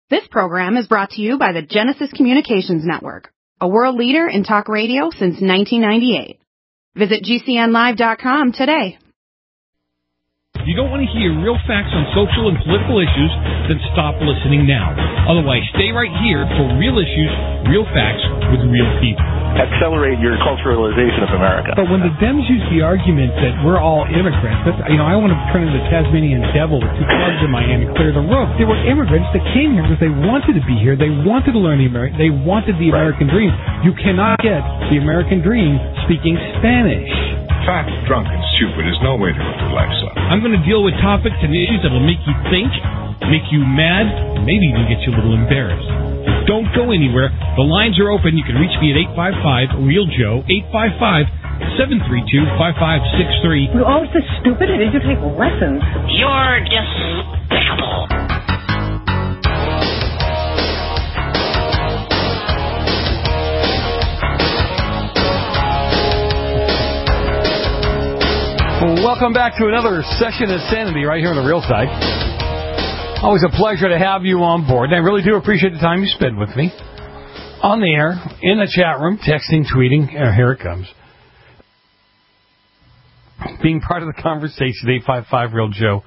This program is brought to you by the Genesis Communications Network, a world leader in talk radio since 1998. Visit GCNlive.com today. If you don't want to hear real facts on social and political issues, then stop listening now. Otherwise, stay right here for real issues, real facts with real people. Accelerate your culturalization of America. But when the Dems use the argument that we're all immigrants, I want to turn into the Tasmanian devil with two clubs in my hand and clear the room. They were immigrants that came here because they wanted to be here. They wanted to learn they wanted the American dream. You cannot get the American dream speaking Spanish. Fat, drunk, and stupid is no way to go through life, son. I'm going to deal with topics and issues that will make you think, make you mad, maybe even get you a little embarrassed. Don't go anywhere. The lines are open. You can reach me at 855-REAL-JOE, 855-732-5563. You're always so stupid. Did you take lessons? You're just babble. Welcome back to another session of Sanity right here on the Real Side. Always a pleasure to have you on board. And I really do appreciate the time you spend with me. On the air, in the chat room, texting, tweeting. Here it comes. Being part of the conversation, 855-REAL-JOE,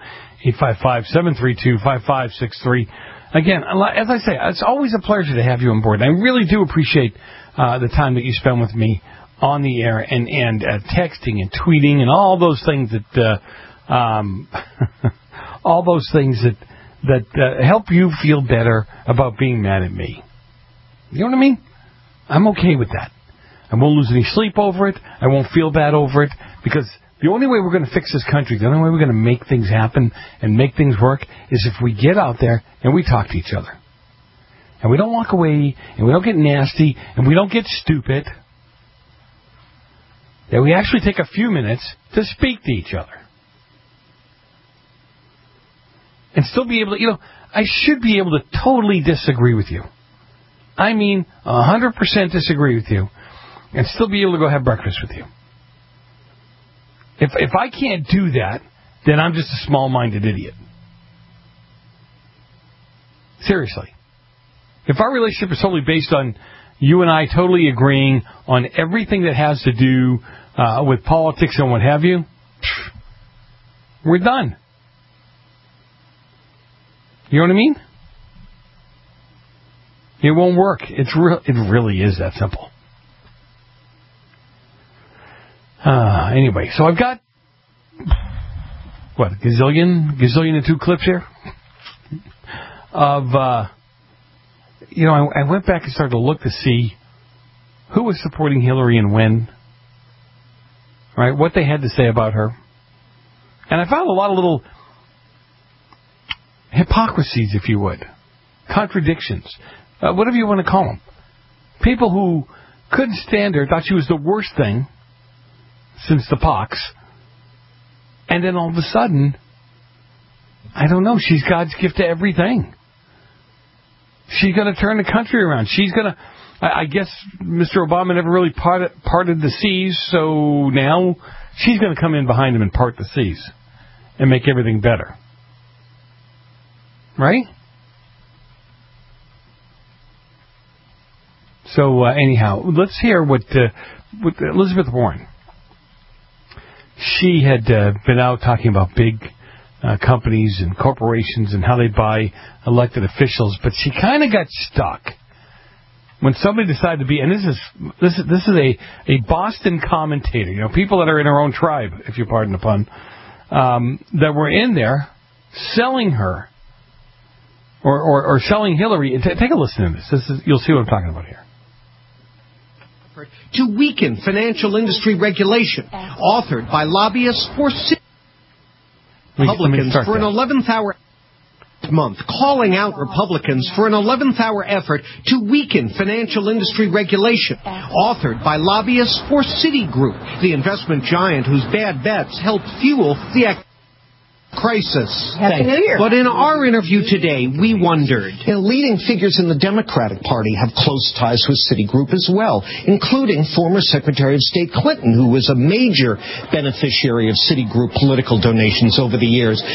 855-732-5563. Again, as I say, it's always a pleasure to have you on board. And I really do appreciate the time that you spend with me on the air and texting and tweeting and all those things that that help you feel better about being mad at me. You know what I mean? I'm okay with that. I won't lose any sleep over it. I won't feel bad over it, because the only way we're going to fix this country, the only way we're going to make things happen and make things work is if we get out there and we talk to each other. And we don't walk away, and we don't get nasty, and we don't get stupid. That we actually take a few minutes to speak to each other. And still be able to, I should be able to totally disagree with you. I mean, 100% disagree with you, and still be able to go have breakfast with you. If I can't do that, then I'm just a small-minded idiot. Seriously. If our relationship is totally based on you and I totally agreeing on everything that has to do with politics and what have you, we're done. You know what I mean? It won't work. It really is that simple. Anyway, so I've got, gazillion and two clips here of, I went back and started to look to see who was supporting Hillary and when, right? What they had to say about her. And I found a lot of little hypocrisies, if you would. Contradictions. Whatever you want to call them. People who couldn't stand her, thought she was the worst thing since the pox. And then all of a sudden, I don't know, she's God's gift to everything. She's going to turn the country around. She's going to... I guess Mr. Obama never really parted the seas, so now she's going to come in behind him and part the seas and make everything better. Right? So, anyhow, let's hear what Elizabeth Warren. She had been out talking about big companies and corporations and how they buy elected officials, but she kind of got stuck when somebody decided to be, and this is a Boston commentator, people that are in her own tribe, if you pardon the pun, that were in there selling her or selling Hillary. Take a listen to this. You'll see what I'm talking about here. To weaken financial industry regulation, authored by lobbyists for Republicans for an 11th hour month, calling out Republicans for an 11th hour effort to weaken financial industry regulation, authored by lobbyists for Citigroup, the investment giant whose bad bets helped fuel the crisis. Happy New Year. But in our interview today, we wondered. Leading figures in the Democratic Party have close ties with Citigroup as well, including former Secretary of State Clinton, who was a major beneficiary of Citigroup political donations over the years.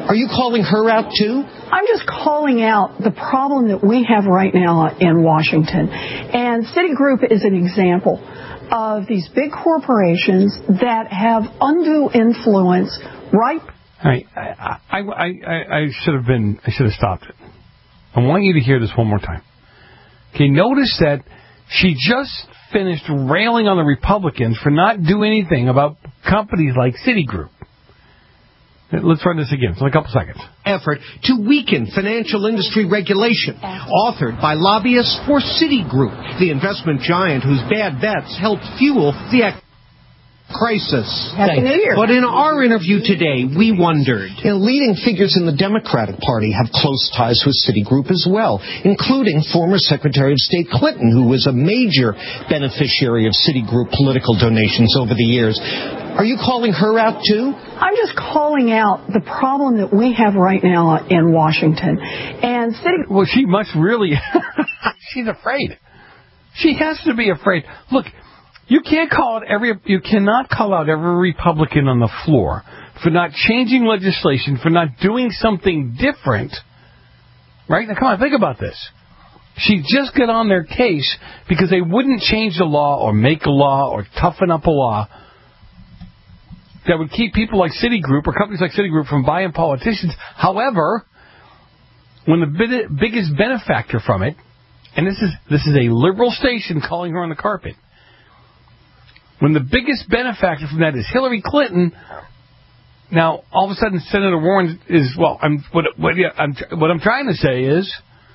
Are you calling her out too? I'm just calling out the problem that we have right now in Washington. And Citigroup is an example of these big corporations that have undue influence right. All right. I should have stopped it. I want you to hear this one more time. Okay, notice that she just finished railing on the Republicans for not doing anything about companies like Citigroup. Let's run this again. It's only a couple seconds. Effort to weaken financial industry regulation, authored by lobbyists for Citigroup, the investment giant whose bad bets helped fuel the crisis. Happy New Year. But in our interview today, we wondered. Leading figures in the Democratic Party have close ties with Citigroup as well, including former Secretary of State Clinton, who was a major beneficiary of Citigroup political donations over the years. Are you calling her out too? I'm just calling out the problem that we have right now in Washington. And Citigroup... Well, she must really... She's afraid. She has to be afraid. Look... You cannot call out every Republican on the floor for not changing legislation, for not doing something different. Right? Now, come on, think about this. She just got on their case because they wouldn't change the law or make a law or toughen up a law that would keep people like Citigroup or companies like Citigroup from buying politicians. However, when the biggest benefactor from it, and this is a liberal station calling her on the carpet, when the biggest benefactor from that is Hillary Clinton, now all of a sudden Senator Warren is, well, what I'm trying to say is,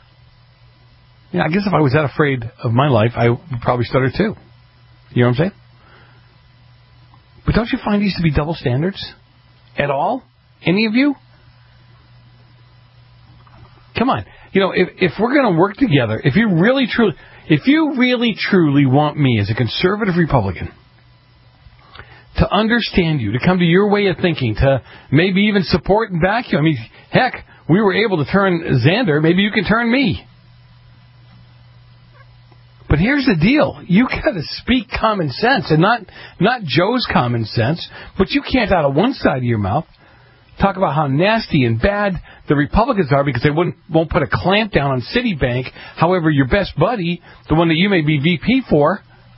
I guess if I was that afraid of my life, I would probably stutter too. You know what I'm saying? But don't you find these to be double standards at all? Any of you? Come on. If we're going to work together, if you really truly want me as a conservative Republican to understand you, to come to your way of thinking, to maybe even support and back you. I mean, heck, we were able to turn Xander. Maybe you can turn me. But here's the deal. You got to speak common sense, and not Joe's common sense, but you can't out of one side of your mouth talk about how nasty and bad the Republicans are because they won't put a clamp down on Citibank. However, your best buddy, the one that you may be VP for,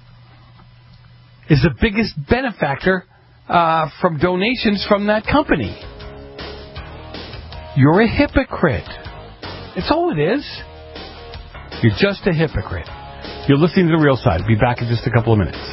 is the biggest benefactor from donations from that company. You're a hypocrite. It's all it is. You're just a hypocrite. You're listening to The Real Side. Be back in just a couple of minutes.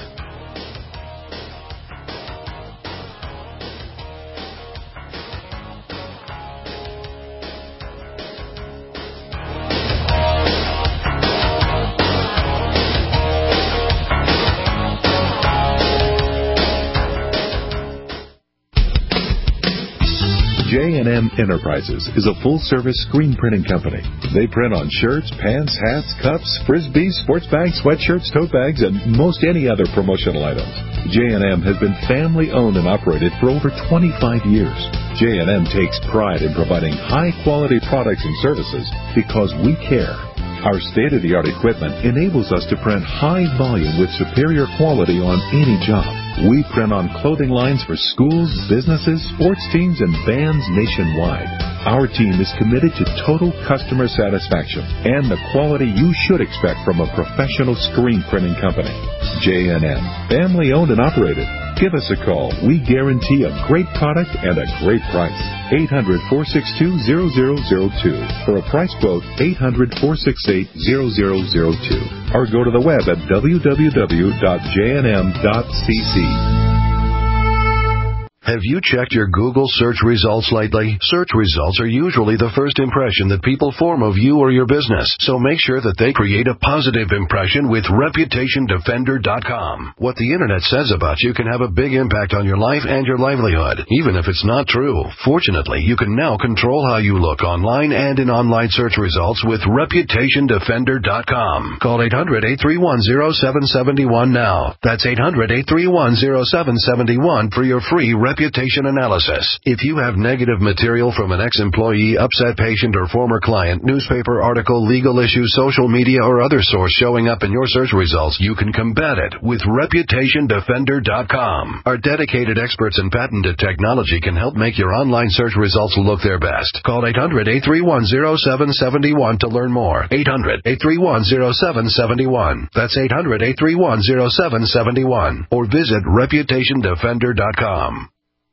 J&M Enterprises is a full-service screen printing company. They print on shirts, pants, hats, cups, frisbees, sports bags, sweatshirts, tote bags, and most any other promotional items. J&M has been family-owned and operated for over 25 years. J&M takes pride in providing high-quality products and services because we care. Our state-of-the-art equipment enables us to print high volume with superior quality on any job. We print on clothing lines for schools, businesses, sports teams, and bands nationwide. Our team is committed to total customer satisfaction and the quality you should expect from a professional screen printing company. J&M, family-owned and operated. Give us a call. We guarantee a great product and a great price. 800-462-0002. For a price quote, 800-468-0002. Or go to the web at www.jnm.cc. Have you checked your Google search results lately? Search results are usually the first impression that people form of you or your business, so make sure that they create a positive impression with ReputationDefender.com. What the Internet says about you can have a big impact on your life and your livelihood, even if it's not true. Fortunately, you can now control how you look online and in online search results with ReputationDefender.com. Call 800-831-0771 now. That's 800-831-0771 for your free reputation analysis. If you have negative material from an ex-employee, upset patient, or former client, newspaper article, legal issue, social media, or other source showing up in your search results, you can combat it with ReputationDefender.com. Our dedicated experts in patented technology can help make your online search results look their best. Call 800-831-0771 to learn more. 800-831-0771. That's 800-831-0771. Or visit ReputationDefender.com.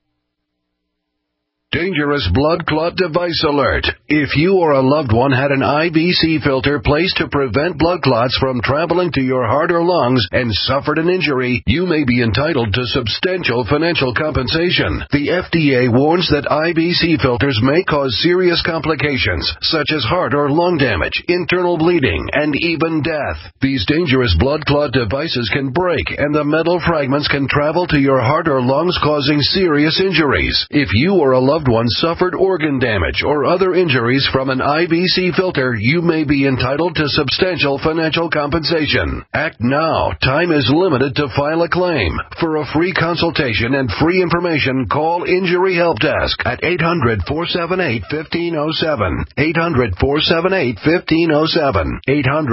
Dangerous blood clot device alert. If you or a loved one had an IVC filter placed to prevent blood clots from traveling to your heart or lungs and suffered an injury, you may be entitled to substantial financial compensation. The FDA warns that IVC filters may cause serious complications, such as heart or lung damage, internal bleeding, and even death. These dangerous blood clot devices can break, and the metal fragments can travel to your heart or lungs, causing serious injuries. If you or a loved one suffered organ damage or other injuries from an IVC filter, you may be entitled to substantial financial compensation. Act now. Time is limited to file a claim. For a free consultation and free information, call Injury Help Desk at 800-478-1507. 800-478-1507.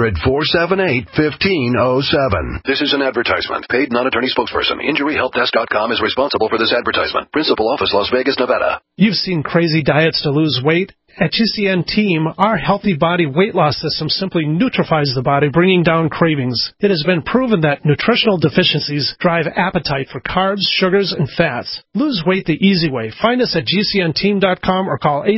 800-478-1507. This is an advertisement. Paid non-attorney spokesperson. InjuryHelpDesk.com is responsible for this advertisement. Principal office, Las Vegas, Nevada. You've seen crazy diets to lose weight. At GCN Team, our Healthy Body weight loss system simply neutralizes the body, bringing down cravings. It has been proven that nutritional deficiencies drive appetite for carbs, sugars, and fats. Lose weight the easy way. Find us at GCNteam.com or call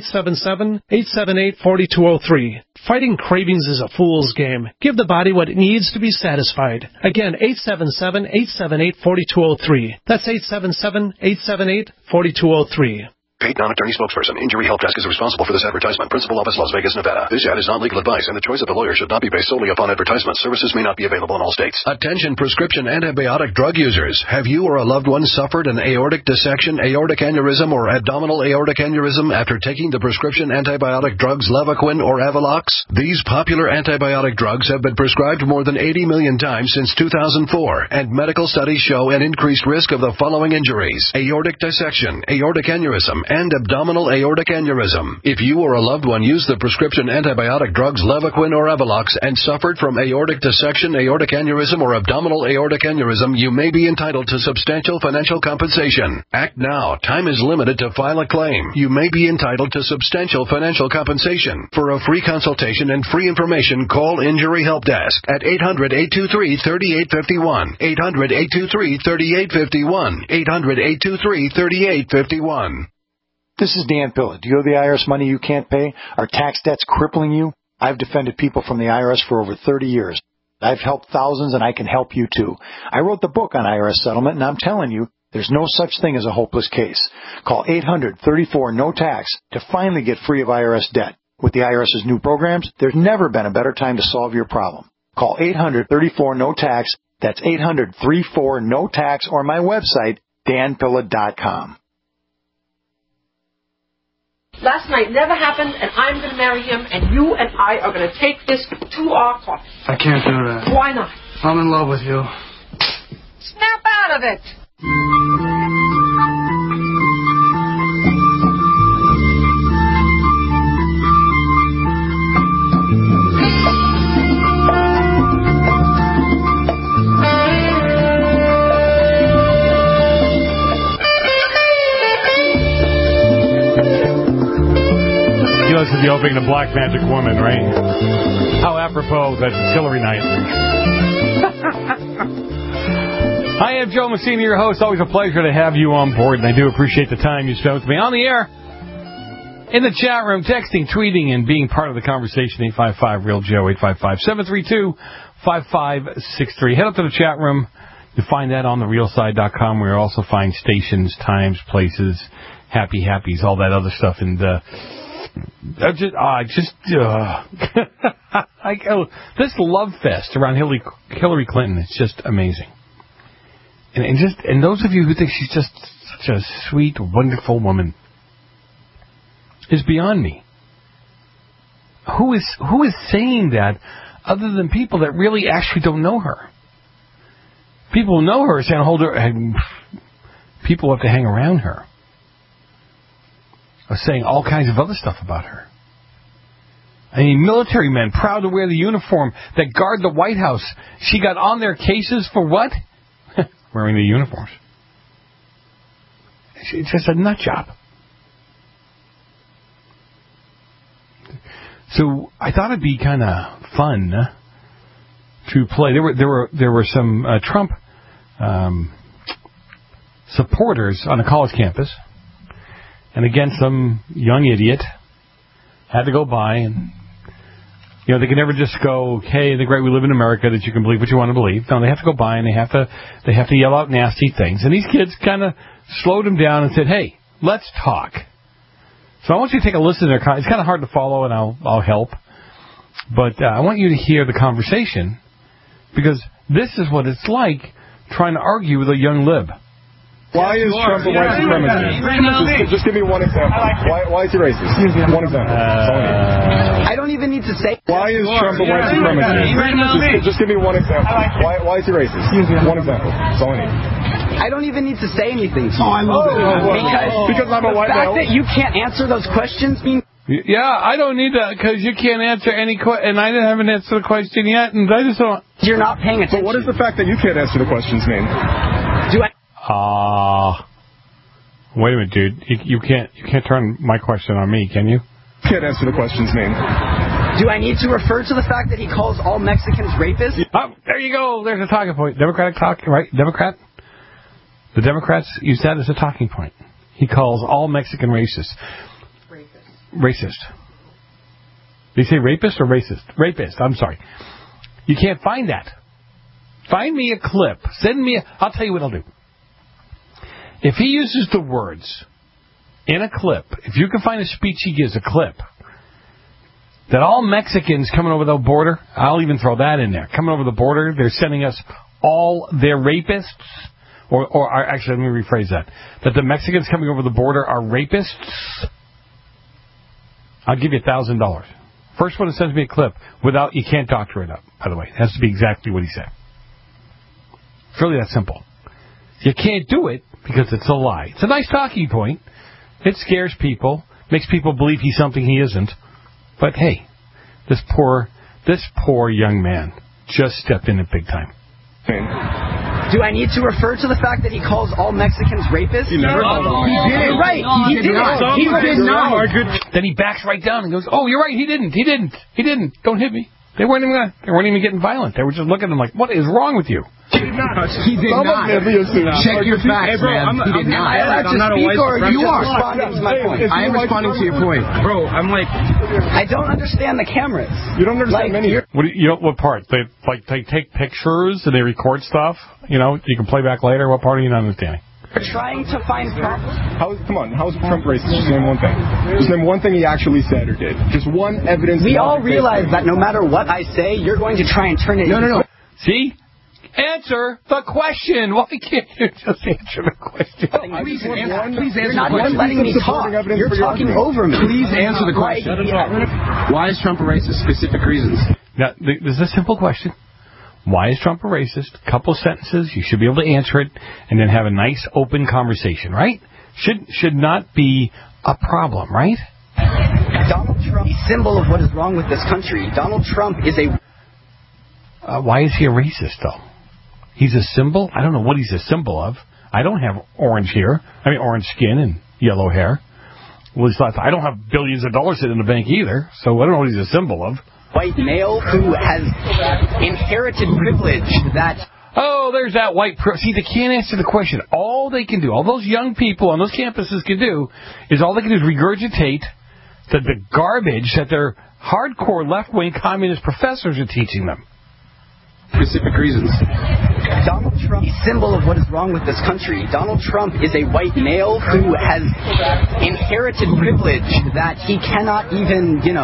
877-878-4203. Fighting cravings is a fool's game. Give the body what it needs to be satisfied. Again, 877-878-4203. That's 877-878-4203. Paid non-attorney spokesperson. Injury Help Desk is responsible for this advertisement. Principal office, Las Vegas, Nevada. This ad is not legal advice, and the choice of a lawyer should not be based solely upon advertisement. Services may not be available in all states. Attention prescription antibiotic drug users. Have you or a loved one suffered an aortic dissection, aortic aneurysm, or abdominal aortic aneurysm after taking the prescription antibiotic drugs Levaquin or Avelox? These popular antibiotic drugs have been prescribed more than 80 million times since 2004, and medical studies show an increased risk of the following injuries: aortic dissection, aortic aneurysm, and abdominal aortic aneurysm. If you or a loved one used the prescription antibiotic drugs Levaquin or Avelox and suffered from aortic dissection, aortic aneurysm, or abdominal aortic aneurysm, you may be entitled to substantial financial compensation. Act now. Time is limited to file a claim. You may be entitled to substantial financial compensation. For a free consultation and free information, call Injury Help Desk at 800-823-3851. 800-823-3851. 800-823-3851. This is Dan Pilla. Do you owe the IRS money you can't pay? Are tax debts crippling you? I've defended people from the IRS for over 30 years. I've helped thousands, and I can help you too. I wrote the book on IRS settlement, and I'm telling you, there's no such thing as a hopeless case. Call 800-34-NO-TAX to finally get free of IRS debt. With the IRS's new programs, there's never been a better time to solve your problem. Call 800-34-NO-TAX. That's 800-34-NO-TAX, or my website, danpilla.com. Last night never happened, and I'm going to marry him, and you and I are going to take this to our court. I can't do that. Why not? I'm in love with you. Snap out of it! This is the opening of Black Magic Woman, right? How apropos that it's Hillary night. I am Joe Messina, your host. Always a pleasure to have you on board, and I do appreciate the time you spent with me on the air, in the chat room, texting, tweeting, and being part of the conversation. 855-REAL-JOE, 855-732-5563. Head up to the chat room. You'll find that on therealside.com, where you'll also find stations, times, places, happies, all that other stuff, and this love fest around Hillary Clinton is just amazing. And those of you who think she's just such a sweet, wonderful woman is beyond me. Who is saying that other than people that really actually don't know her? People who know her saying, hold her, people who have to hang around her are saying all kinds of other stuff about her. I mean, military men proud to wear the uniform that guard the White House. She got on their cases for what? Wearing the uniforms. It's just a nut job. So I thought it'd be kind of fun to play. There were some Trump supporters on a college campus, and again, some young idiot had to go by, and they can never just go, "Hey, the great, we live in America, that you can believe what you want to believe." No, they have to go by and they have to yell out nasty things. And these kids kind of slowed them down and said, "Hey, let's talk." So I want you to take a listen to their. It's kind of hard to follow, and I'll help. But I want you to hear the conversation, because this is what it's like trying to argue with a young lib. Why is Trump a white supremacist? Just give me one example. Why is he racist? One example. I don't even need to say. Why is Trump a white supremacist? Just give me one example. Why is he racist? One example. That's all I need. I don't even need to say anything to you. I love it. Because I'm a white male. The fact that you can't answer those questions means... Yeah, I don't need that, because you can't answer any question, and I haven't answered the question yet, and I just don't... You're not paying attention. But what does the fact that you can't answer the questions mean? Wait a minute, dude. You can't turn my question on me, can you? Can't answer the questions mean. Do I need to refer to the fact that he calls all Mexicans rapists? Oh, there you go. There's a talking point. Democratic talk, right? Democrat? The Democrats use that as a talking point. He calls all Mexican racists. Racist. Did he say rapist or racist? Rapist, I'm sorry. You can't find that. Find me a clip. Send me I'll tell you what I'll do. If he uses the words in a clip, if you can find a speech he gives, a clip, that all Mexicans coming over the border, I'll even throw that in there, coming over the border, they're sending us all their rapists, or actually, let me rephrase that the Mexicans coming over the border are rapists, I'll give you $1,000. First one that sends me a clip, you can't doctor it up, by the way. It has to be exactly what he said. It's really that simple. You can't do it because it's a lie. It's a nice talking point. It scares people, makes people believe he's something he isn't. But hey, this poor young man just stepped in at big time. Do I need to refer to the fact that he calls all Mexicans rapists? He never called them. He did it. Right. He did not. He did not. Then he backs right down and goes, "Oh, you're right. He didn't. Don't hit me." They weren't even getting violent. They were just looking at him like, "What is wrong with you?" He did not. Check your facts, man. He did not. I'm not a white supremacist. You are responding to my point. I am responding to your point. Bro, I'm like... I don't understand the cameras. You don't understand many. What part? They take pictures and they record stuff? You can play back later? What part are you not understanding? We're trying to find problems. Come on, how is Trump racist? Just name one thing. Just name one thing he actually said or did. Just one evidence. We all realize that no matter what I say, you're going to try and turn it into... No. See? Answer the question. Why can't you just answer the question? Please answer. You're not even letting me talk. You're talking over me. Please answer the question. Why is Trump a racist? Specific reasons. Now, this is a simple question. Why is Trump a racist? A couple sentences. You should be able to answer it, and then have a nice, open conversation, right? Should not be a problem, right? Donald Trump is a symbol of what is wrong with this country. Donald Trump is a... why is he a racist, though? He's a symbol? I don't know what he's a symbol of. I don't have orange skin and yellow hair. Well, I don't have billions of dollars sitting in the bank either, so I don't know what he's a symbol of. White male who has inherited privilege that... Oh, there's that white... See, they can't answer the question. All they can do, all those young people on those campuses can do, is regurgitate the garbage that their hardcore left-wing communist professors are teaching them. Specific reasons. Donald Trump is a symbol of what is wrong with this country. Donald Trump is a white male who has inherited privilege that he cannot even, take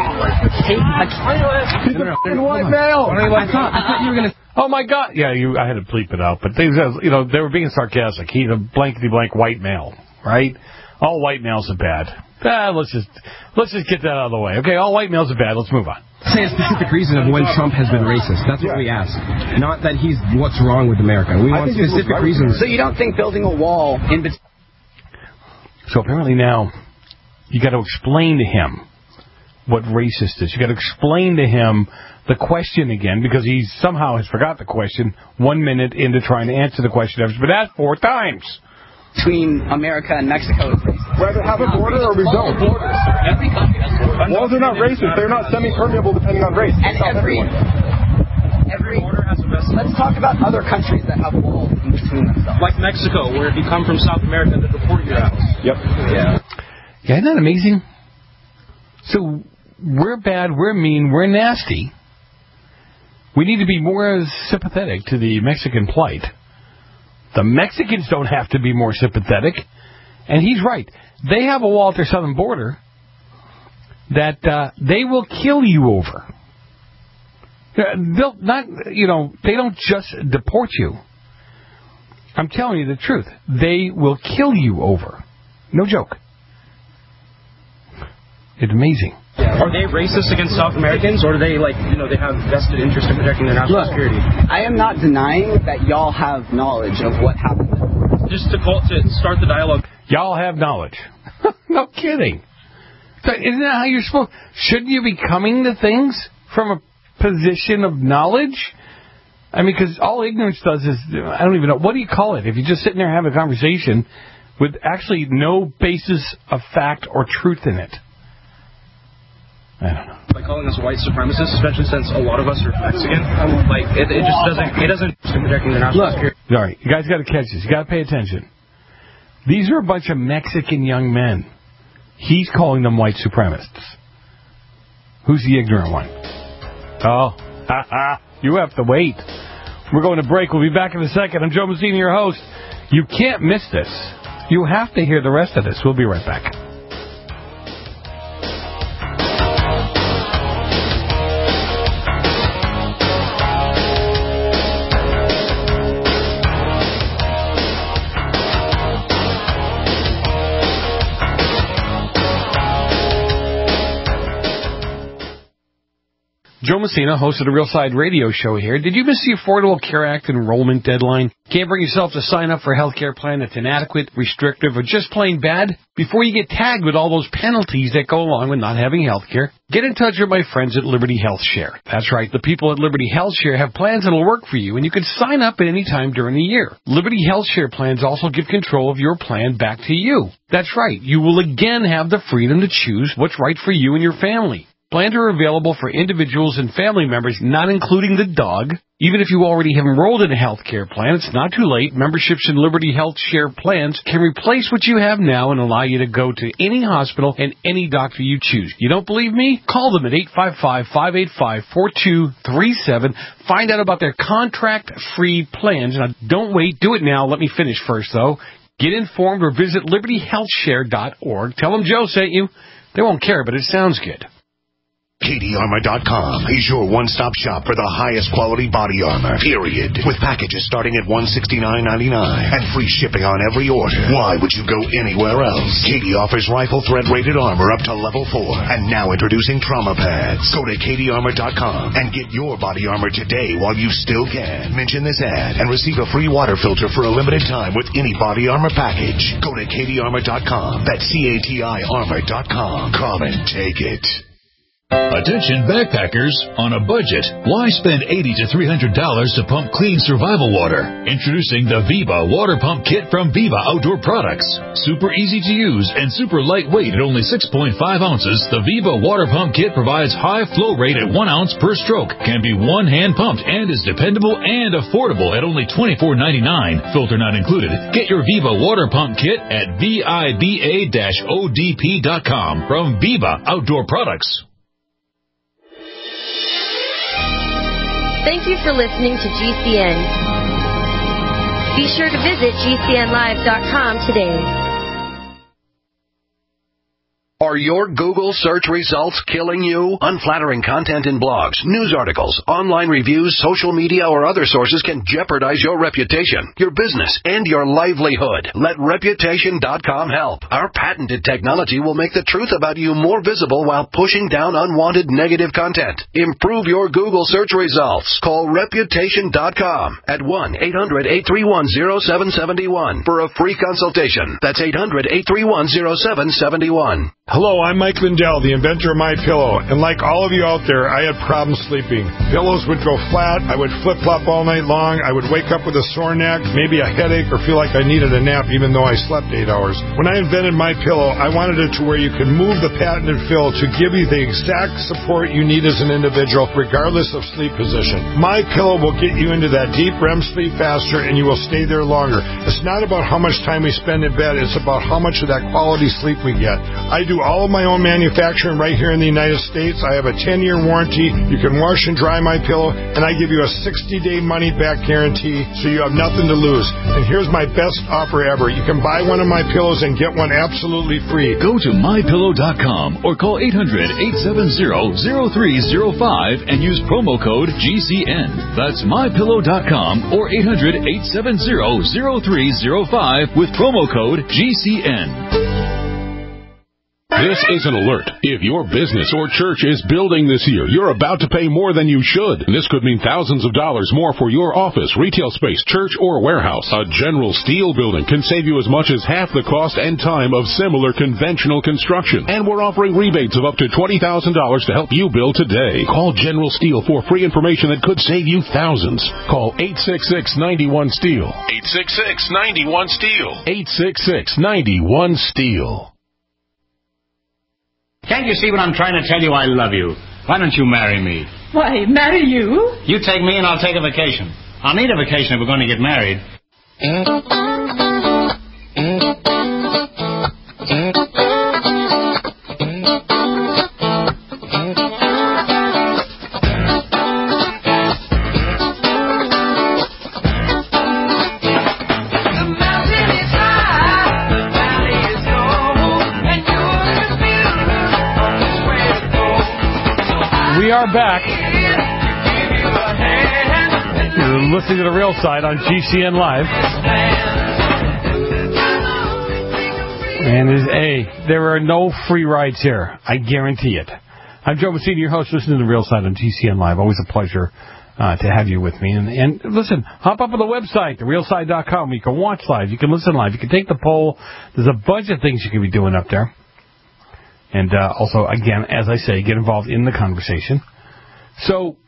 He's a white male. I thought you were going to... Oh, my God. Yeah, I had to bleep it out. But they were being sarcastic. He's a blankety-blank white male, right? All white males are bad. Let's just get that out of the way. Okay, all white males are bad. Let's move on. Say a specific reason of when Trump has been racist. That's what we ask. Not that he's what's wrong with America. We want specific reasons. So you don't think building a wall in between... So apparently now, you got to explain to him what racist is. You got to explain to him the question again, because he somehow has forgot the question 1 minute into trying to answer the question after it's been asked 4 times. Between America and Mexico is racist. Rather have a border or we don't? Every country has borders. Walls are not racist. They're not semi-permeable depending on race. And every border has a rest. Let's talk about other countries that have walls in between themselves. Like Mexico, where if you come from South America, they deport your house. Yep. Yeah. Yeah, isn't that amazing? So we're bad, we're mean, we're nasty. We need to be more sympathetic to the Mexican plight. The Mexicans don't have to be more sympathetic. And he's right. They have a wall at their southern border that they will kill you over. They'll not, they don't just deport you. I'm telling you the truth. They will kill you over. No joke. It's amazing. Are they racist against South Americans, or do they, they have vested interest in protecting their national security? I am not denying that y'all have knowledge of what happened. Just to start the dialogue. Y'all have knowledge. No kidding. So isn't that how you're supposed... Shouldn't you be coming to things from a position of knowledge? I mean, because all ignorance does is... I don't even know. What do you call it? If you're just sitting there having a conversation with actually no basis of fact or truth in it. I don't know. By calling us white supremacists, especially since a lot of us are Mexican, it just doesn't protecting the national security. All right, you guys got to catch this. You got to pay attention. These are a bunch of Mexican young men. He's calling them white supremacists. Who's the ignorant one? Oh, you have to wait. We're going to break. We'll be back in a second. I'm Joe Messina, your host. You can't miss this. You have to hear the rest of this. We'll be right back. Joe Messina, host of the Real Side Radio Show here. Did you miss the Affordable Care Act enrollment deadline? Can't bring yourself to sign up for a health care plan that's inadequate, restrictive, or just plain bad? Before you get tagged with all those penalties that go along with not having health care, get in touch with my friends at Liberty Health Share. That's right, the people at Liberty Health Share have plans that'll work for you, and you can sign up at any time during the year. Liberty Health Share plans also give control of your plan back to you. That's right, you will again have the freedom to choose what's right for you and your family. Plans are available for individuals and family members, not including the dog. Even if you already have enrolled in a health care plan, it's not too late. Memberships in Liberty Health Share plans can replace what you have now and allow you to go to any hospital and any doctor you choose. You don't believe me? Call them at 855-585-4237. Find out about their contract-free plans. Now, don't wait. Do it now. Let me finish first, though. Get informed or visit libertyhealthshare.org. Tell them Joe sent you. They won't care, but it sounds good. CatieArmor.com is your one-stop shop for the highest quality body armor, period. With packages starting at $169.99 and free shipping on every order. Why would you go anywhere else? Katie offers rifle thread-rated armor up to level 4. And now introducing trauma pads. Go to CatieArmor.com and get your body armor today while you still can. Mention this ad and receive a free water filter for a limited time with any body armor package. Go to CatieArmor.com. That's CATI Armor.com. Come and take it. Attention backpackers on a budget. Why spend $80 to $300 to pump clean survival water? Introducing the Viva Water Pump Kit from Viva Outdoor Products. Super easy to use and super lightweight at only 6.5 ounces, the Viva Water Pump Kit provides high flow rate at 1 ounce per stroke, can be one-hand pumped, and is dependable and affordable at only $24.99. Filter not included. Get your Viva Water Pump Kit at VIBA-ODP.com from Viva Outdoor Products. Thank you for listening to GCN. Be sure to visit GCNlive.com today. Are your Google search results killing you? Unflattering content in blogs, news articles, online reviews, social media, or other sources can jeopardize your reputation, your business, and your livelihood. Let Reputation.com help. Our patented technology will make the truth about you more visible while pushing down unwanted negative content. Improve your Google search results. Call Reputation.com at 1-800-831-0771 for a free consultation. That's 800-831-0771. Hello, I'm Mike Lindell, the inventor of MyPillow, and like all of you out there, I had problems sleeping. Pillows would go flat, I would flip-flop all night long, I would wake up with a sore neck, maybe a headache, or feel like I needed a nap even though I slept 8 hours. When I invented MyPillow, I wanted it to where you could move the patented fill to give you the exact support you need as an individual, regardless of sleep position. MyPillow will get you into that deep REM sleep faster, and you will stay there longer. It's not about how much time we spend in bed, it's about how much of that quality sleep we get. I do all of my own manufacturing right here in the United States. I have a 10-year warranty. You can wash and dry my pillow, and I give you a 60-day money-back guarantee, so you have nothing to lose. And here's my best offer ever. You can buy one of my pillows and get one absolutely free. Go to MyPillow.com or call 800-870-0305 and use promo code GCN. That's MyPillow.com or 800-870-0305 with promo code GCN. This is an alert. If your business or church is building this year, you're about to pay more than you should. This could mean thousands of dollars more for your office, retail space, church, or warehouse. A General Steel building can save you as much as half the cost and time of similar conventional construction. And we're offering rebates of up to $20,000 to help you build today. Call General Steel for free information that could save you thousands. Call 866-91-STEEL. 866-91-STEEL. 866-91-STEEL. Can't you see what I'm trying to tell you? I love you. Why don't you marry me? Why, marry you? You take me and I'll take a vacation. I'll need a vacation if we're going to get married. We are back. You're listening to The Real Side on GCN Live. And there are no free rides here. I guarantee it. I'm Joe Messina, your host, listening to The Real Side on GCN Live. Always a pleasure to have you with me. And listen, hop up on the website, therealside.com. You can watch live. You can listen live. You can take the poll. There's a bunch of things you can be doing up there. And also, again, as I say, get involved in the conversation. So,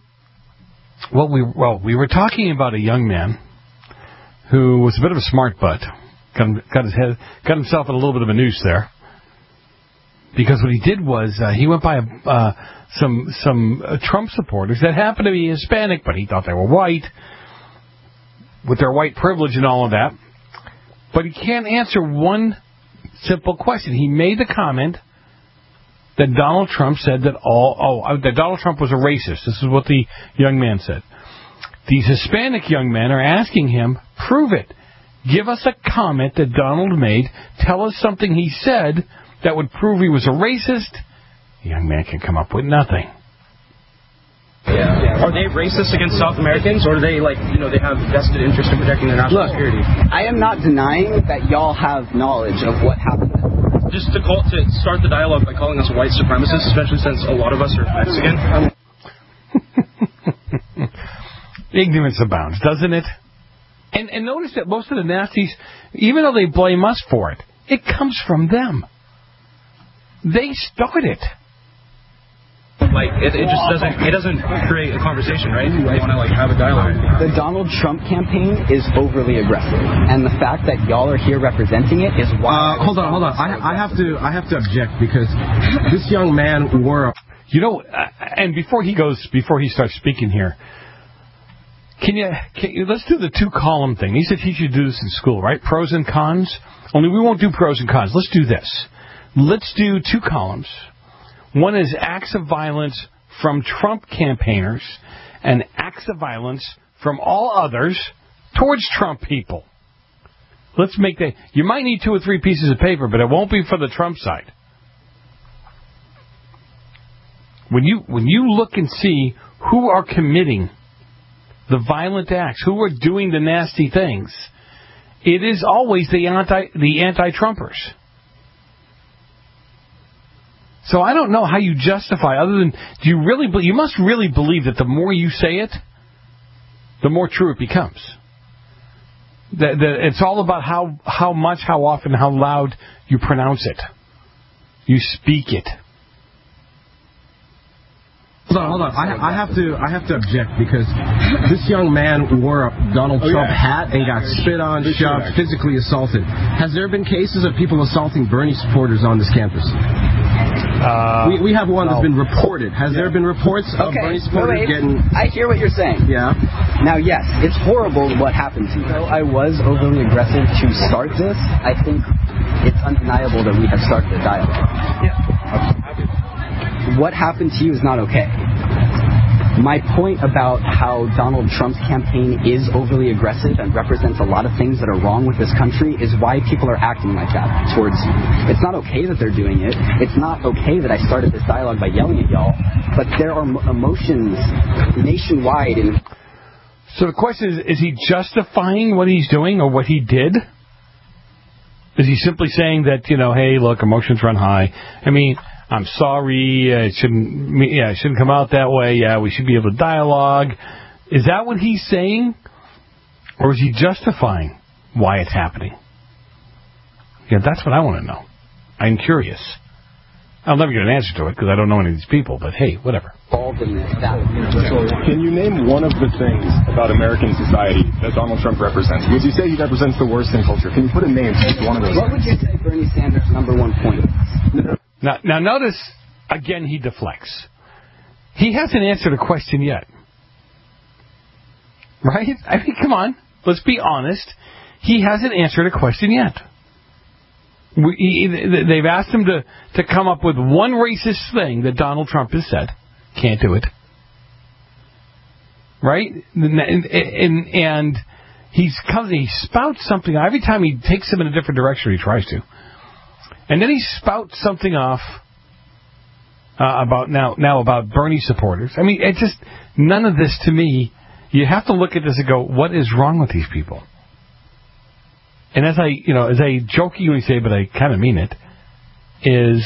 we were talking about a young man who was a bit of a smart butt. Got himself in a little bit of a noose there. Because what he did was he went by some Trump supporters that happened to be Hispanic, but he thought they were white, with their white privilege and all of that. But he can't answer one simple question. He made the comment that Donald Trump said that that Donald Trump was a racist. This is what the young man said. These Hispanic young men are asking him, prove it. Give us a comment that Donald made. Tell us something he said that would prove he was a racist. The young man can come up with nothing. Yeah. Are they racist against South Americans, or do they, they have vested interest in protecting their national security? I am not denying that y'all have knowledge of what happened. Just to start the dialogue by calling us white supremacists, especially since a lot of us are Mexican. Ignorance abounds, doesn't it? And notice that most of the Nazis, even though they blame us for it, it comes from them. They started. It doesn't create a conversation, right? You want to have a dialogue. The Donald Trump campaign is overly aggressive, and the fact that y'all are here representing it is why. Hold on. I have to object, because this young man wore. And before he starts speaking here, let's do the 2-column thing. He said he should do this in school, right? Pros and cons. Only we won't do pros and cons. Let's do this. Let's do 2 columns. One is acts of violence from Trump campaigners and acts of violence from all others towards Trump people. Let's make that. You might need 2 or 3 pieces of paper, but it won't be for the Trump side. When you look and see who are committing the violent acts, who are doing the nasty things, it is always the anti-Trumpers. So I don't know how you justify, other than, you must really believe that the more you say it, the more true it becomes. That it's all about how much, how often, how loud you pronounce it. You speak it. Hold on. I have to object, because this young man wore a Donald Trump hat and got spit on, shoved, physically assaulted. Has there been cases of people assaulting Bernie supporters on this campus? We have one that's been reported. Has there been reports of Bernie supporters getting... I hear what you're saying. Yeah. Now, yes, it's horrible what happened to you. Though I was overly aggressive to start this, I think it's undeniable that we have started a dialogue. What happened to you is not okay. My point about how Donald Trump's campaign is overly aggressive and represents a lot of things that are wrong with this country is why people are acting like that towards you. It's not okay that they're doing it. It's not okay that I started this dialogue by yelling at y'all. But there are emotions nationwide. So the question is he justifying what he's doing or what he did? Is he simply saying that, hey, look, emotions run high? I mean, I'm sorry, it shouldn't come out that way. Yeah, we should be able to dialogue. Is that what he's saying? Or is he justifying why it's happening? Yeah, that's what I want to know. I'm curious. I'll never get an answer to it because I don't know any of these people, but hey, whatever. Can you name one of the things about American society that Donald Trump represents? Would you say he represents the worst in culture? Can you put a name to each one of those? What would you say Bernie Sanders' number one point is? Now notice, again, he deflects. He hasn't answered a question yet. Right? I mean, come on. Let's be honest. He hasn't answered a question yet. They've asked him to come up with one racist thing that Donald Trump has said. Can't do it. Right? And he spouts something. Every time he takes him in a different direction, he tries to. And then he spouts something off about Bernie supporters. I mean, none of this to me. You have to look at this and go, what is wrong with these people? And as I jokingly say, but I kind of mean it, is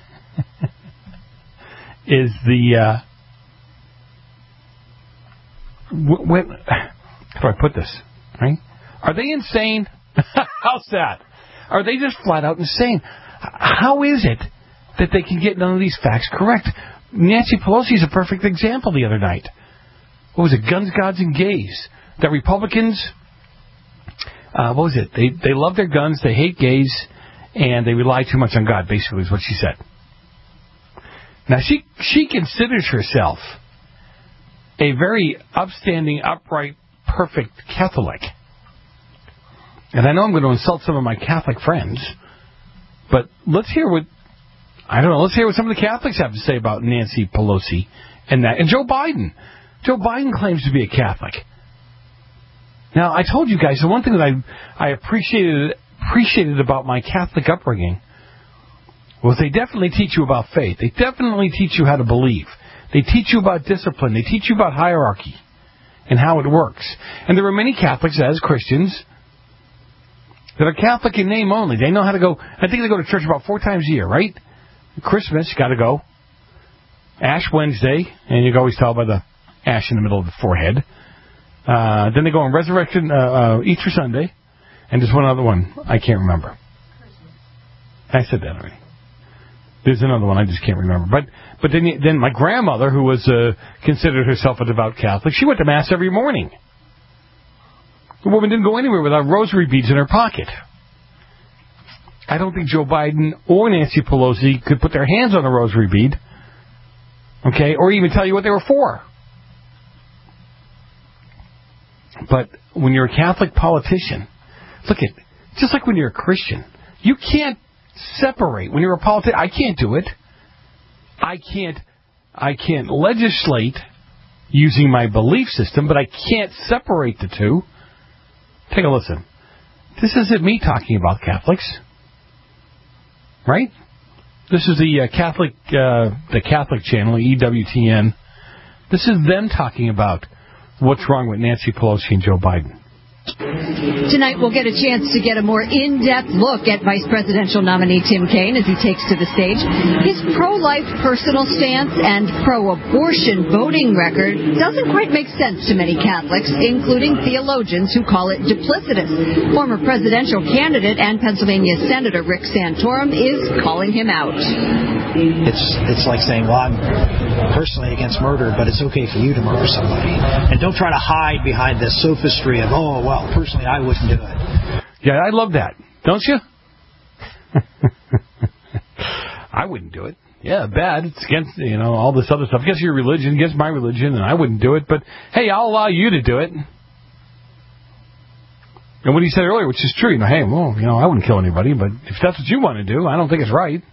how do I put this? Right? Are they insane? How's that? Are they just flat out insane? How is it that they can get none of these facts correct? Nancy Pelosi is a perfect example the other night. What was it? Guns, Gods, and Gays. That Republicans, what was it? They love their guns, they hate gays, and they rely too much on God, basically is what she said. Now, she considers herself a very upstanding, upright, perfect Catholic. And I know I'm going to insult some of my Catholic friends, but let's hear what some of the Catholics have to say about Nancy Pelosi and Joe Biden. Joe Biden claims to be a Catholic. Now, I told you guys, the one thing that I appreciated about my Catholic upbringing was they definitely teach you about faith. They definitely teach you how to believe. They teach you about discipline. They teach you about hierarchy and how it works. And there are many Catholics as Christians that are Catholic in name only. They know how to go. I think they go to church about 4 times a year, right? Christmas, you got to go. Ash Wednesday, and you can always tell by the ash in the middle of the forehead. Then they go on Resurrection, Easter Sunday, and there's one other one I can't remember. I said that already. There's another one I just can't remember. But then my grandmother, who was considered herself a devout Catholic, she went to Mass every morning. The woman didn't go anywhere without rosary beads in her pocket. I don't think Joe Biden or Nancy Pelosi could put their hands on a rosary bead, okay, or even tell you what they were for. But when you're a Catholic politician, look at, just like when you're a Christian, you can't separate. When you're a politician, I can't do it. I can't legislate using my belief system, but I can't separate the two. Take a listen. This isn't me talking about Catholics. Right? This is the Catholic channel, EWTN. This is them talking about what's wrong with Nancy Pelosi and Joe Biden. Tonight we'll get a chance to get a more in-depth look at Vice Presidential nominee Tim Kaine as he takes to the stage. His pro-life personal stance and pro-abortion voting record doesn't quite make sense to many Catholics, including theologians who call it duplicitous. Former presidential candidate and Pennsylvania Senator Rick Santorum is calling him out. It's like saying, well, I'm personally against murder, but it's okay for you to murder somebody. And don't try to hide behind this sophistry of, oh, well, personally, I wouldn't do it. Yeah, I love that. Don't you? I wouldn't do it. Yeah, bad. It's against, all this other stuff. Against your religion, against my religion, and I wouldn't do it. But, hey, I'll allow you to do it. And what he said earlier, which is true, hey, well, I wouldn't kill anybody, but if that's what you want to do, I don't think it's right.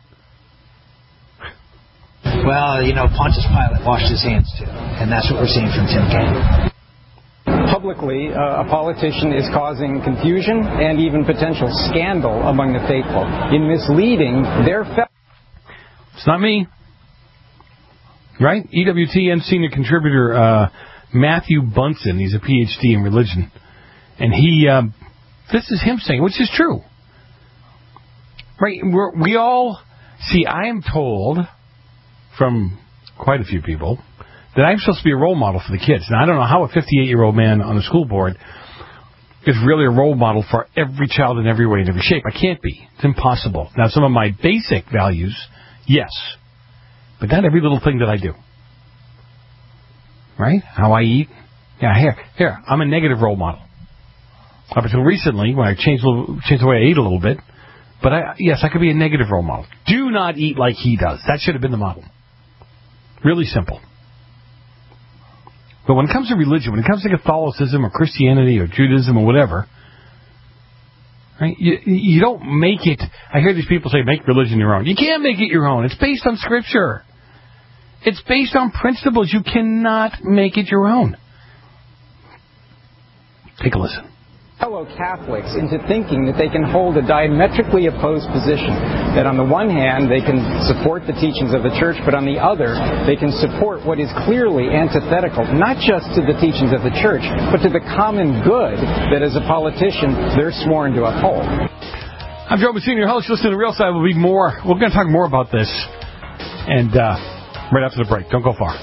Well, Pontius Pilate washed his hands, too. And that's what we're seeing from Tim Kaine. Publicly, a politician is causing confusion and even potential scandal among the faithful in misleading their It's not me. Right? EWTN senior contributor Matthew Bunson, he's a PhD in religion. And this is him saying, which is true. Right? We all, see, I am told from quite a few people that I'm supposed to be a role model for the kids. Now, I don't know how a 58-year-old man on the school board is really a role model for every child in every way and every shape. I can't be. It's impossible. Now, some of my basic values, yes. But not every little thing that I do. Right? How I eat. Yeah, here. I'm a negative role model. Up until recently, when I changed the way I eat a little bit. But, yes, I could be a negative role model. Do not eat like he does. That should have been the model. Really simple. But when it comes to religion, when it comes to Catholicism or Christianity or Judaism or whatever, right, you don't make it. I hear these people say, make religion your own. You can't make it your own. It's based on Scripture. It's based on principles. You cannot make it your own. Take a listen. fellow Catholics into thinking that they can hold a diametrically opposed position. That on the one hand, they can support the teachings of the Church, but on the other, they can support what is clearly antithetical, not just to the teachings of the Church, but to the common good that as a politician, they're sworn to uphold. I'm Joe Messina, your host. Listen to the Real Side. We're going to talk more about this. And right after the break. Don't go far.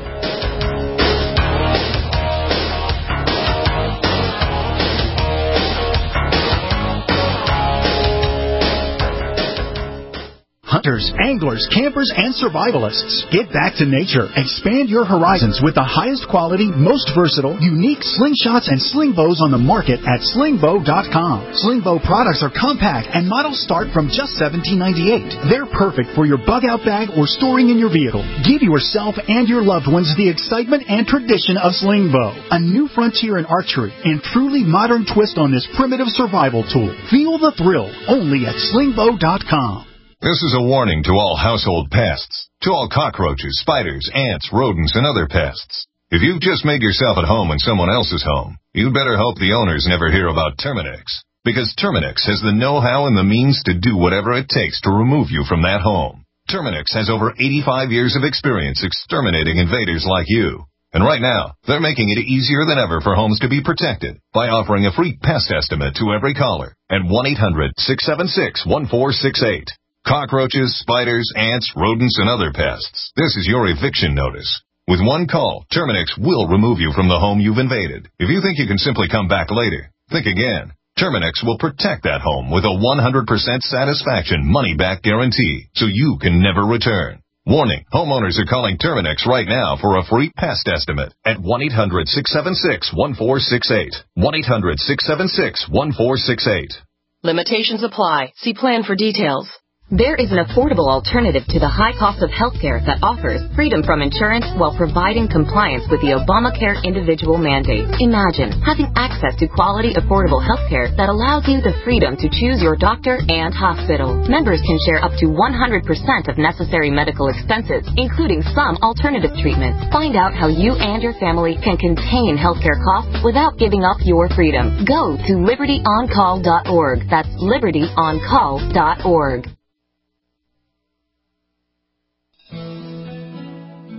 Hunters, anglers, campers, and survivalists. Get back to nature. Expand your horizons with the highest quality, most versatile, unique slingshots and sling bows on the market at slingbow.com. Slingbow products are compact and models start from just $17.98. They're perfect for your bug-out bag or storing in your vehicle. Give yourself and your loved ones the excitement and tradition of Slingbow. A new frontier in archery and truly modern twist on this primitive survival tool. Feel the thrill only at slingbow.com. This is a warning to all household pests, to all cockroaches, spiders, ants, rodents, and other pests. If you've just made yourself at home in someone else's home, you'd better hope the owners never hear about Terminix, because Terminix has the know-how and the means to do whatever it takes to remove you from that home. Terminix has over 85 years of experience exterminating invaders like you. And right now, they're making it easier than ever for homes to be protected by offering a free pest estimate to every caller at 1-800-676-1468. Cockroaches, spiders, ants, rodents, and other pests. This is your eviction notice. With one call, Terminix will remove you from the home you've invaded. If you think you can simply come back later, think again. Terminix will protect that home with a 100% satisfaction money-back guarantee, so you can never return. Warning, homeowners are calling Terminix right now for a free pest estimate at 1-800-676-1468. 1-800-676-1468. Limitations apply. See plan for details. There is an affordable alternative to the high cost of healthcare that offers freedom from insurance while providing compliance with the Obamacare individual mandate. Imagine having access to quality, affordable healthcare that allows you the freedom to choose your doctor and hospital. Members can share up to 100% of necessary medical expenses, including some alternative treatments. Find out how you and your family can contain healthcare costs without giving up your freedom. Go to libertyoncall.org. That's libertyoncall.org.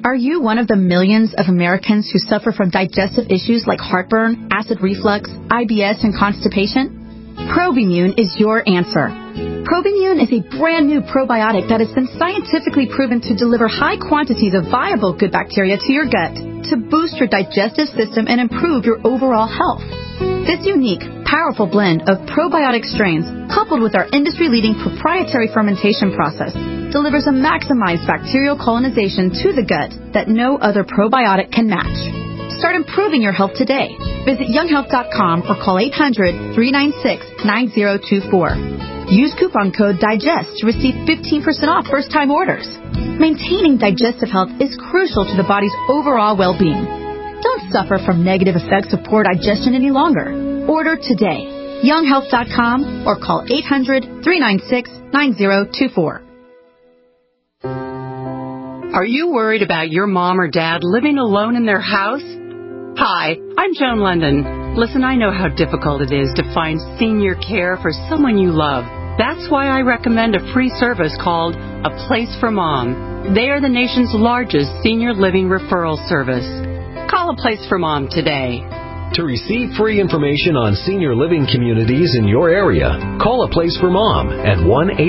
Are you one of the millions of Americans who suffer from digestive issues like heartburn, acid reflux, IBS, and constipation? Probimune is your answer. Probimune is a brand new probiotic that has been scientifically proven to deliver high quantities of viable good bacteria to your gut to boost your digestive system and improve your overall health. This unique, powerful blend of probiotic strains, coupled with our industry-leading proprietary fermentation process, delivers a maximized bacterial colonization to the gut that no other probiotic can match. Start improving your health today. Visit younghealth.com or call 800-396-9024. Use coupon code DIGEST to receive 15% off first-time orders. Maintaining digestive health is crucial to the body's overall well-being. Don't suffer from negative effects of poor digestion any longer. Order today. younghealth.com or call 800-396-9024. Are you worried about your mom or dad living alone in their house? Hi, I'm Joan London. Listen, I know how difficult it is to find senior care for someone you love. That's why I recommend a free service called A Place for Mom. They are the nation's largest senior living referral service. Call A Place for Mom today. To receive free information on senior living communities in your area, call A Place for Mom at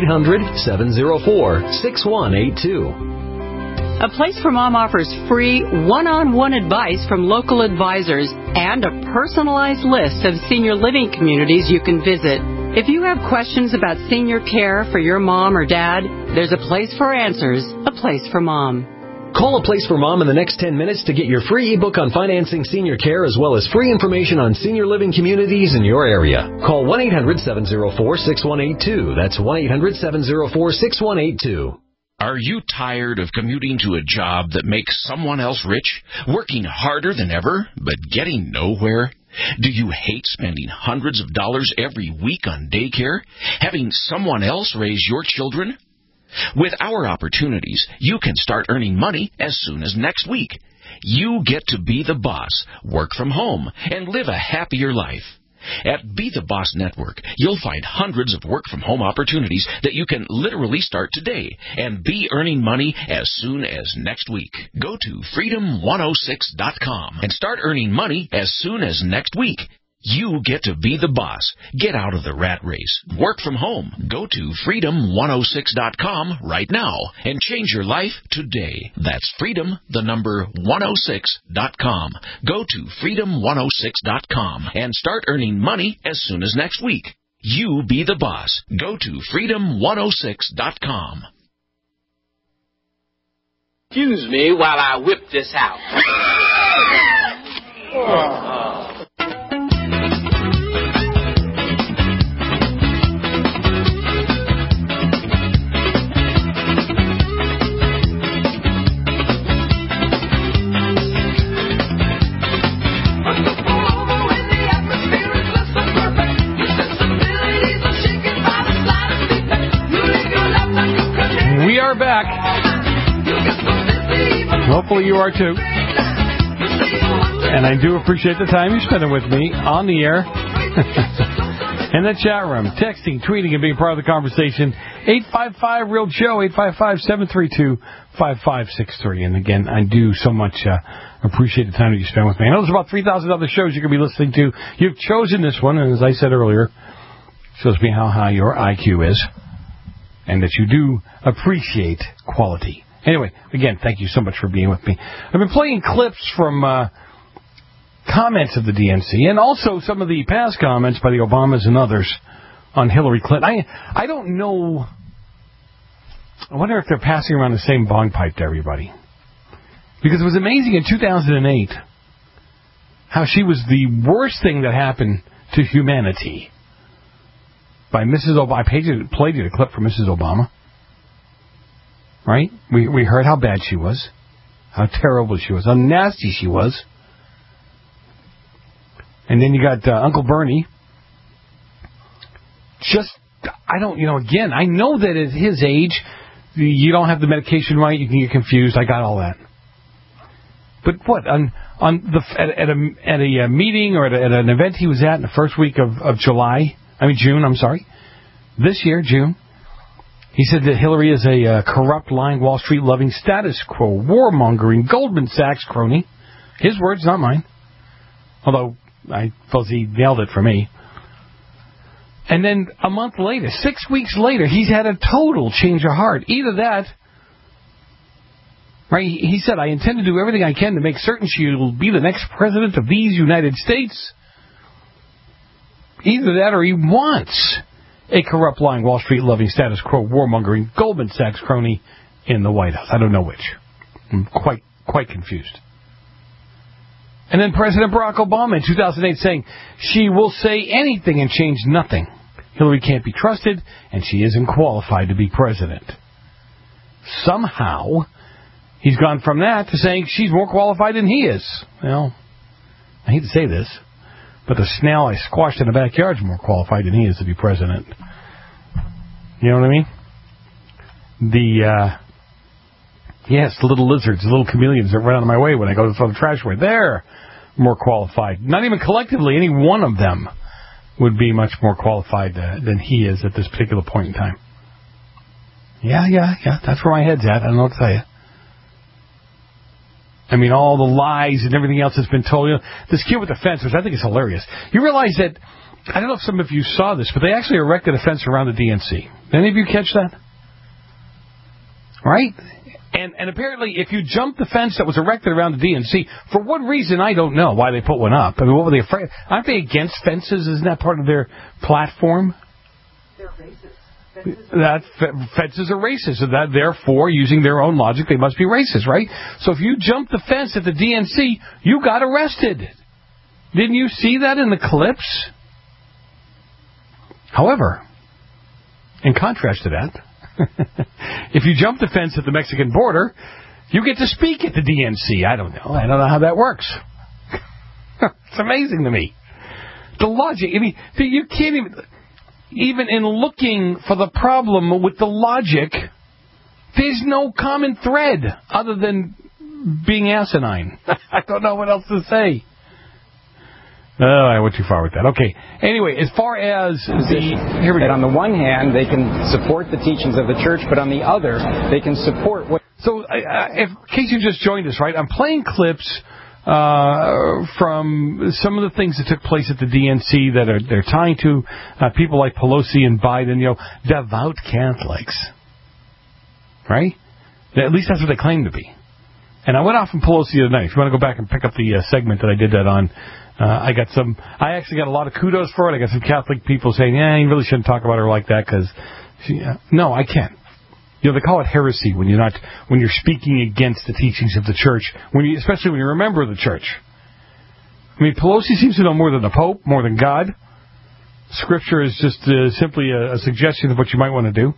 1-800-704-6182. A Place for Mom offers free one-on-one advice from local advisors and a personalized list of senior living communities you can visit. If you have questions about senior care for your mom or dad, there's a place for answers, A Place for Mom. Call A Place for Mom in the next 10 minutes to get your free ebook on financing senior care as well as free information on senior living communities in your area. Call 1-800-704-6182. That's 1-800-704-6182. Are you tired of commuting to a job that makes someone else rich, working harder than ever, but getting nowhere? Do you hate spending hundreds of dollars every week on daycare, having someone else raise your children? With our opportunities, you can start earning money as soon as next week. You get to be the boss, work from home, and live a happier life. At Be the Boss Network, you'll find hundreds of work-from-home opportunities that you can literally start today and be earning money as soon as next week. Go to freedom106.com and start earning money as soon as next week. You get to be the boss. Get out of the rat race. Work from home. Go to freedom106.com right now and change your life today. That's freedom106.com. Go to freedom106.com and start earning money as soon as next week. You be the boss. Go to freedom106.com. Excuse me while I whip this out. We are back. Hopefully you are too. And I do appreciate the time you spend with me on the air. In the chat room, texting, tweeting, and being part of the conversation. 855-REAL-JOE, 855-732-5563. And again, I do so much appreciate the time that you spend with me. I know there's about 3,000 other shows you could be listening to. You've chosen this one, and as I said earlier, shows me how high your IQ is. And that you do appreciate quality. Anyway, again, thank you so much for being with me. I've been playing clips from comments of the DNC and also some of the past comments by the Obamas and others on Hillary Clinton. I don't know. I wonder if they're passing around the same bong pipe to everybody. Because it was amazing in 2008 how she was the worst thing that happened to humanity. By Mrs. Obama. I played you a clip from Mrs. Obama. Right? We heard how bad she was. How terrible she was. How nasty she was. And then you got Uncle Bernie. Again, I know that at his age, you don't have the medication right, you can get confused. I got all that. But what? At a meeting or at an event he was at in the first week of June, this year, June, He said that Hillary is a corrupt, lying, Wall Street-loving, status quo, warmongering, Goldman Sachs crony. His words, not mine. Although, I suppose he nailed it for me. And then a month later, 6 weeks later, he's had a total change of heart. Either that, right? He said, I intend to do everything I can to make certain she will be the next president of these United States. Either that or he wants a corrupt, lying, Wall Street-loving, status quo, warmongering, Goldman Sachs crony in the White House. I don't know which. I'm quite confused. And then President Barack Obama in 2008 saying, she will say anything and change nothing. Hillary can't be trusted, and she isn't qualified to be president. Somehow, he's gone from that to saying she's more qualified than he is. Well, I hate to say this, but the snail I squashed in the backyard is more qualified than he is to be president. You know what I mean? Yes, the little lizards, the little chameleons that run out of my way when I go to throw the trash away. They're more qualified. Not even collectively, any one of them would be much more qualified than he is at this particular point in time. Yeah, that's where my head's at. I don't know what to tell you. I mean, all the lies and everything else that's been told. You know, this kid with the fence, which I think is hilarious. You realize that, I don't know if some of you saw this, but they actually erected a fence around the DNC. Did any of you catch that? Right? And apparently, if you jump the fence that was erected around the DNC, for what reason, I don't know why they put one up. I mean, what were they afraid? Aren't they against fences? Isn't that part of their platform? They're racist. Fences are racist. So that, therefore, using their own logic, they must be racist, right? So if you jump the fence at the DNC, you got arrested. Didn't you see that in the clips? However, in contrast to that, if you jump the fence at the Mexican border, you get to speak at the DNC. I don't know how that works. It's amazing to me. The logic. I mean, you can't even in looking for the problem with the logic, there's no common thread other than being asinine. I don't know what else to say. Oh, I went too far with that. Okay. Anyway, as far as here we go. On the one hand, they can support the teachings of the church, but on the other, they can support what... So, in case you just joined us, right, I'm playing clips from some of the things that took place at the DNC that they're tying to people like Pelosi and Biden, you know, devout Catholics. Right? At least that's what they claim to be. And I went off on Pelosi the other night. If you want to go back and pick up the segment that I did that on, I actually got a lot of kudos for it. I got some Catholic people saying, you really shouldn't talk about her like that because no, I can't. You know, they call it heresy when you're speaking against the teachings of the church, especially when you're a member of the church. I mean, Pelosi seems to know more than the Pope, more than God. Scripture is just simply a suggestion of what you might want to do.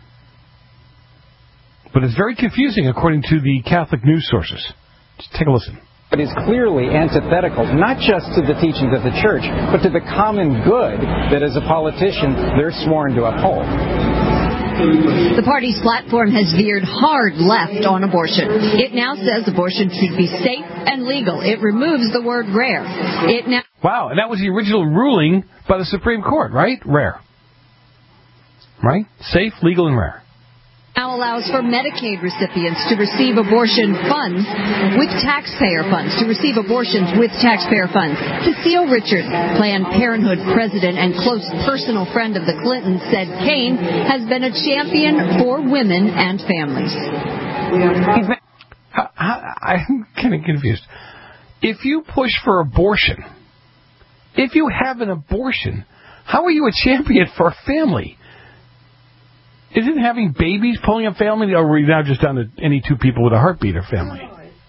But it's very confusing according to the Catholic news sources. Just take a listen. It is clearly antithetical, not just to the teachings of the church, but to the common good that as a politician they're sworn to uphold. The party's platform has veered hard left on abortion. It now says abortion should be safe and legal. It removes the word rare. Wow, and that was the original ruling by the Supreme Court, right? Rare. Right? Safe, legal, and rare. Now allows for Medicaid recipients to receive abortion funds with taxpayer funds, Cecile Richard, Planned Parenthood president and close personal friend of the Clintons, said Kaine has been a champion for women and families. I'm kind of confused. If you push for abortion, if you have an abortion, how are you a champion for a family? Isn't having babies pulling a family, or are we now just down to any two people with a heartbeat or family?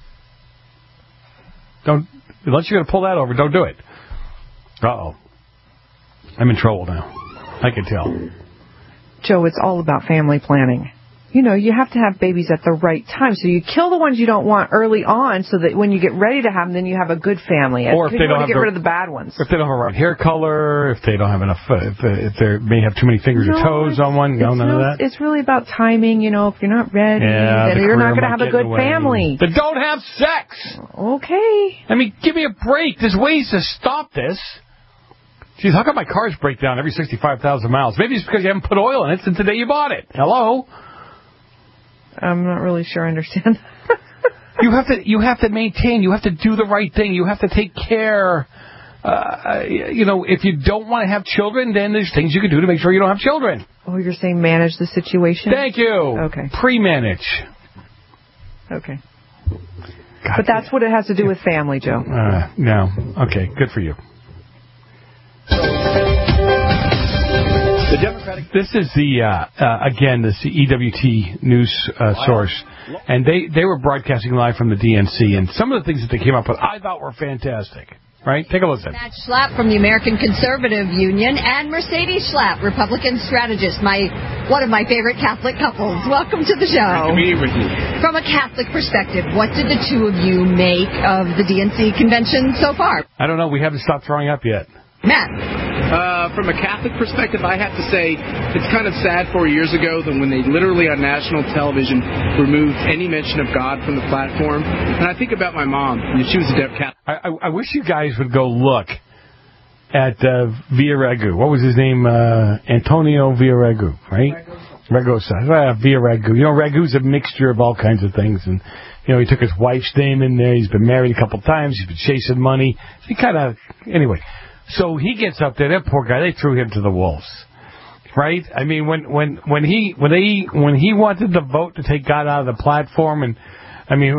Unless you're going to pull that over, don't do it. Uh-oh. I'm in trouble now. I can tell. Joe, it's all about family planning. You know, you have to have babies at the right time. So you kill the ones you don't want early on so that when you get ready to have them, then you have a good family. Or if they don't get rid of the bad ones. If they don't have a right hair color, if they don't have enough, if they may have too many fingers or toes on one, none of that. It's really about timing, you know, if you're not ready, then you're not going to have a good family. Then don't have sex! Okay. I mean, give me a break. There's ways to stop this. Geez, how come my cars break down every 65,000 miles? Maybe it's because you haven't put oil in it since the day you bought it. Hello? I'm not really sure I understand. You have to maintain. You have to do the right thing. You have to take care. If you don't want to have children, then there's things you can do to make sure you don't have children. Oh, you're saying manage the situation? Thank you. Okay. Pre-manage. Okay. God, but that's what it has to do with family, Joe. No. Okay, good for you. The Democratic. This is this is the EWT news source, and they were broadcasting live from the DNC, and some of the things that they came up with I thought were fantastic. Right? Take a listen. Matt Schlapp from the American Conservative Union and Mercedes Schlapp, Republican strategist, one of my favorite Catholic couples. Welcome to the show. Nice to be with you. From a Catholic perspective, what did the two of you make of the DNC convention so far? I don't know. We haven't stopped throwing up yet. Matt. From a Catholic perspective, I have to say it's kind of sad 4 years ago that when they literally on national television removed any mention of God from the platform. And I think about my mom. She was a deaf Catholic. I wish you guys would go look at Villaregu. What was his name? Antonio Villaregu, right? Ragosa. Villaregu. You know, Ragu's a mixture of all kinds of things. And, you know, he took his wife's name in there. He's been married a couple times. He's been chasing money. He kind of... Anyway... So he gets up there. That poor guy. They threw him to the wolves, right? I mean, when he wanted the vote to take God out of the platform, and I mean,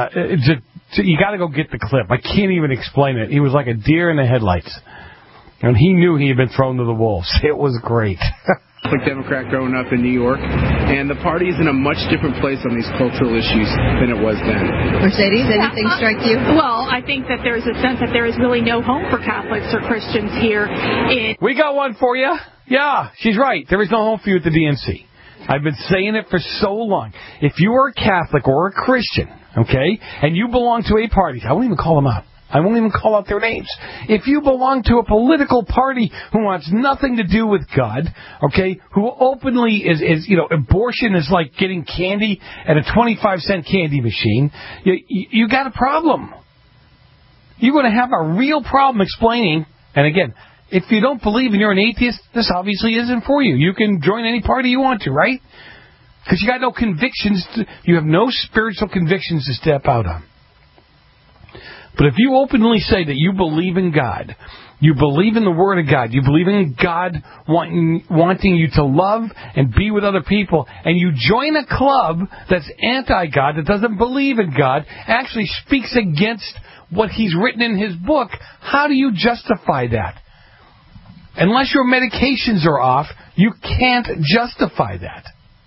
you got to go get the clip. I can't even explain it. He was like a deer in the headlights, and he knew he had been thrown to the wolves. It was great. Democrat growing up in New York, and the party is in a much different place on these cultural issues than it was then. Mercedes, anything strike you? Well, I think that there's a sense that there is really no home for Catholics or Christians here. We got one for you. Yeah, she's right. There is no home for you at the DNC. I've been saying it for so long. If you are a Catholic or a Christian, okay, and you belong to a party, I won't even call them out. I won't even call out their names. If you belong to a political party who wants nothing to do with God, okay, who openly is abortion is like getting candy at a 25-cent candy machine, you got a problem. You're going to have a real problem explaining, and again, if you don't believe and you're an atheist, this obviously isn't for you. You can join any party you want to, right? Because you got no convictions. You have no spiritual convictions to step out on. But if you openly say that you believe in God, you believe in the Word of God, you believe in God wanting you to love and be with other people, and you join a club that's anti-God, that doesn't believe in God, actually speaks against what He's written in His book, how do you justify that? Unless your medications are off, you can't justify that.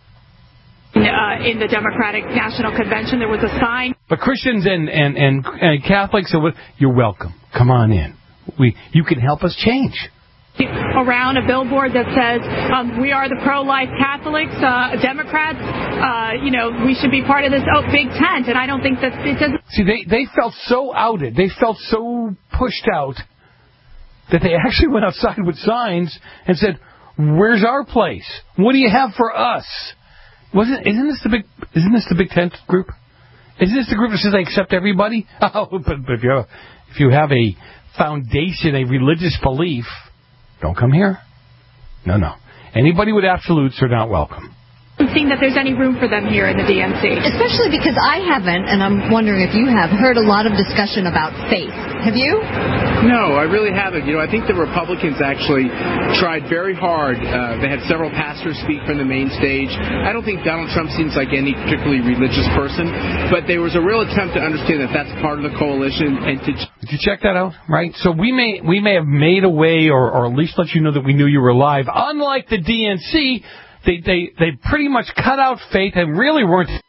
In the Democratic National Convention, there was a sign. But Christians and Catholics, you're welcome. Come on in. You can help us change. Around a billboard that says, we are the pro-life Catholics, Democrats, we should be part of this big tent. And I don't think that it doesn't... See, they felt so outed. They felt so pushed out that they actually went outside with signs and said, where's our place? What do you have for us? Isn't this the Big Tent group? Isn't this the group that says they accept everybody? Oh, but if you have a foundation, a religious belief, don't come here. No. Anybody with absolutes are not welcome. I haven't seen that there's any room for them here in the DNC. Especially because I haven't, and I'm wondering if you have, heard a lot of discussion about faith. Have you? No, I really haven't. I think the Republicans actually tried very hard. They had several pastors speak from the main stage. I don't think Donald Trump seems like any particularly religious person, but there was a real attempt to understand that that's part of the coalition. And did you check that out? Right? So we may have made a way, or at least let you know that we knew you were live. Unlike the DNC, they pretty much cut out faith and really weren't